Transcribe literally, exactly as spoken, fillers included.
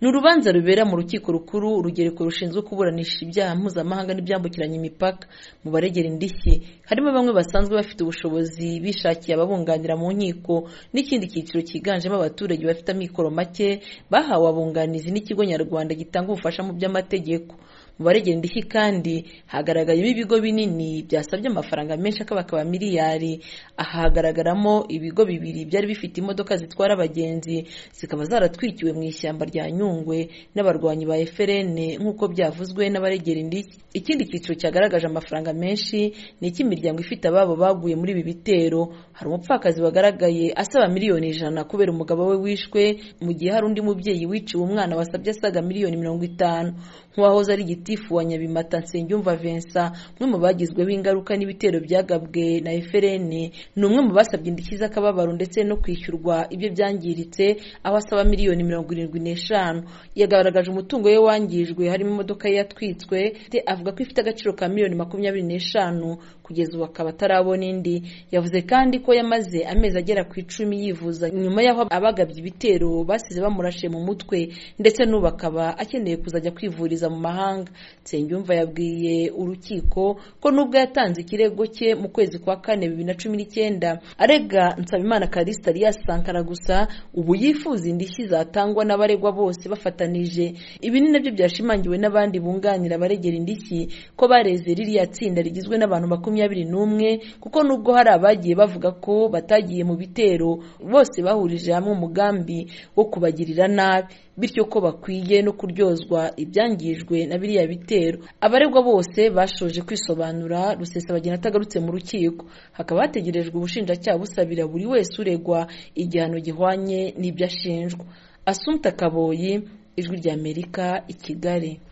Ni urubanza rubera mu rukiko rukuru urugereko rushinzwe kuburanisha ibyaha mpuzamahanga n'ibyambukiranya imipaka. Mu baregera indishyi harimo bamwe basanzwe bafite ubushobozi bishakiye ababunganira mu nkiko n'ikindi cyiciro cyiganjemo abaturage bafite amikoro make bahawe abunganizi n'ikigo nyarwanda gitanga ubufasha mu by'amategeko. Mu baregera indishyi kandi hagaragayemo ibigo binini byasabye amafaranga menshi akabakaba miliyari. Aha hagaragaramo ibigo bibiri byari bifite imodoka zitwara abagenzi zikaba zaratwikiwe mu ishyamba rya Nyungwe n'abarwanyi ba F R N nk'uko byavuzwe n'abaregera indishyi. Ikindi cyiciro cyagaragaje amafaranga menshi ni icy'imiryango ifite ababo baguye muri ibi bitero. Hari umupfakazi wagaragaye asaba miliyoni ijana kubera umugabo we wishwe, mu gihe hari undi mubyeyi wiciwe umwana wasabye asaga miliyoni mirongo itanu. Nk'uwahoze ari gitifu wa Nyabimata Nsengiyumva Vincent, umwe mu bagizweho ingaruka n'ibitero byagabwe na F R N, ni umwe mu basabye indishyi z'akababaro ndetse no kwishyurwa ibyo byangiritse, aho asaba miliyoni mirongo irindwi n'eshanu. Yagaragaje umutungo we wangijwe harimo imodoka ye yatwitswe, avuga ko ifite agaciro ka miliyoni makumyabiri n'eshanu, kugeza ubu akaba atarabona indi. Yavuze kandi ko yamaze amezi agera ku icumi yivuza nyuma y'aho abagabye ibitero basize bamurashe mu mutwe, ndetse n'ubu akaba akeneye kuzajya kwivuriza mu mahanga. Nsengiyumva yabwiye urukiko ko nubwo yatanze ikirego cye mu kwezi kwa kane bibiri na cumi n'icyenda arega Nsabimana Callixte Alias Sankara gusa, ubu yifuza indishyi zatangwa n'abaregwa bose bafatanije. Ibi ni nabyo byashimangiwe n'abandi bunganira abaregera indishyi ko bareze ririya tsinda rigizwe n'abantu makumyabiri n'umwe, kuko nubwo hari abagiye bavuga ko batagiye mu bitero, bose bahurije hamwe umugambi wo kubagirira nabi, bityo ko bakwiye no kuryozwa ibyangijwe na biriya bitero. Abaregwa bose bashoje kwisobanura, Rusesabagina atagarutse mu rukiko. Hakaba hategerejwe ubushinjacyaha busabira buri wese uregwa igihano gihwanye n'ibyo ashinjwa. Assumpta Kaboyi, Ijwi ry'Amerika, i Kigali.